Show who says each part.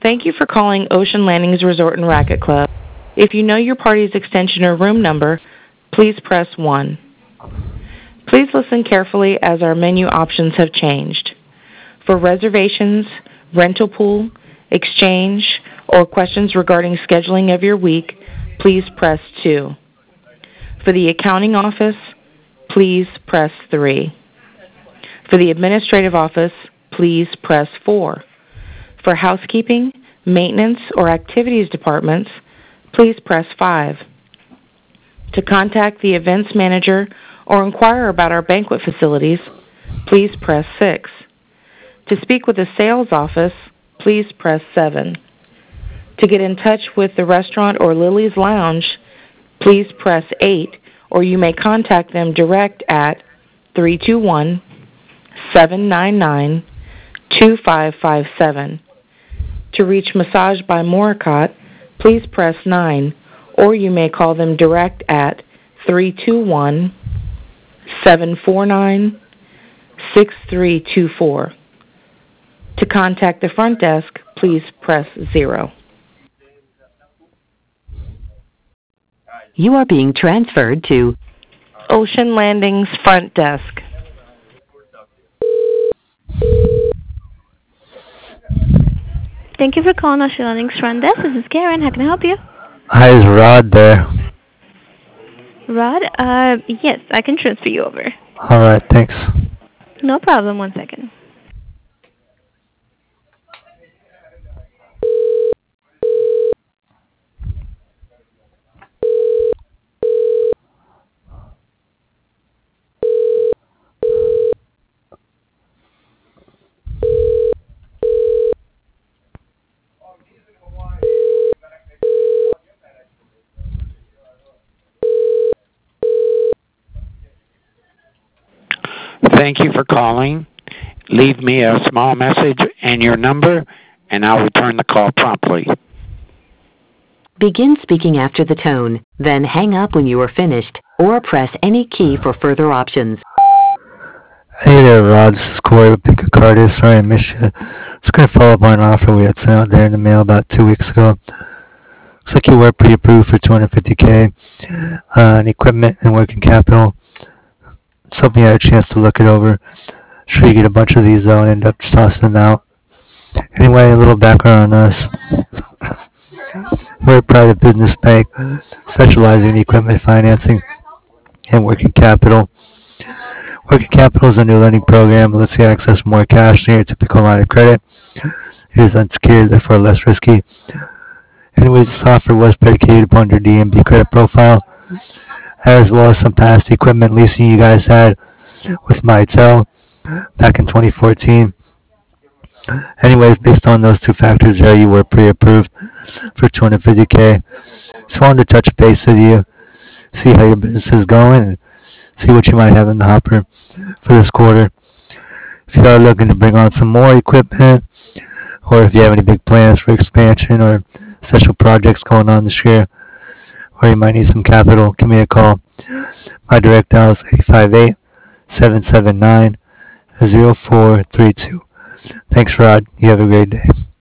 Speaker 1: Thank you for calling Ocean Landings Resort and Racket Club. If you know your party's extension or room number, please press 1. Please listen carefully as our menu options have changed. For reservations, rental pool, exchange, or questions regarding scheduling of your week, please press 2. For the accounting office, please press 3. For the administrative office, please press 4. For housekeeping, maintenance, or activities departments, please press 5. To contact the events manager or inquire about our banquet facilities, please press 6. To speak with the sales office, please press 7. To get in touch with the restaurant or Lily's Lounge, please press 8, or you may contact them direct at 321-799-2557. To reach Massage by Moricott, please press 9, or you may call them direct at 321-749-6324. To contact the front desk, please press 0.
Speaker 2: You are being transferred to
Speaker 1: Ocean Landings front desk.
Speaker 3: Thank you for calling Ocean Landings front desk. This is Karen. How can I help you?
Speaker 4: Hi, is Rod there?
Speaker 3: Rod? Yes, I can transfer you over.
Speaker 4: All right, thanks.
Speaker 3: No problem. 1 second.
Speaker 5: Thank you for calling. Leave me a small message and your number, and I'll return the call promptly.
Speaker 2: Begin speaking after the tone, then hang up when you are finished, or press any key for further options.
Speaker 4: Hey there, Rod. This is Corey with Pick a Cardio. Sorry I missed you. Just going to follow up on an offer we had sent out there in the mail about 2 weeks ago. Looks like you were pre-approved for $250K on equipment and working capital. Just hoping you had a chance to look it over. Sure you get a bunch of these though and end up just tossing them out. Anyway, a little background on us. We're a private business bank specializing in equipment financing and working capital. Working capital is a new lending program that lets you access more cash than your typical line of credit. It is unsecured, therefore less risky. Anyways, this offer was predicated upon your DMB credit profile, as well as some past equipment leasing you guys had with Mitel back in 2014. Anyways, based on those two factors there, you were pre-approved for $250K. Just wanted to touch base with you, see how your business is going, and see what you might have in the hopper for this quarter. If you are looking to bring on some more equipment, or if you have any big plans for expansion or special projects going on this year, or you might need some capital, give me a call. My direct dial is 858-779-0432. Thanks, Rod. You have a great day.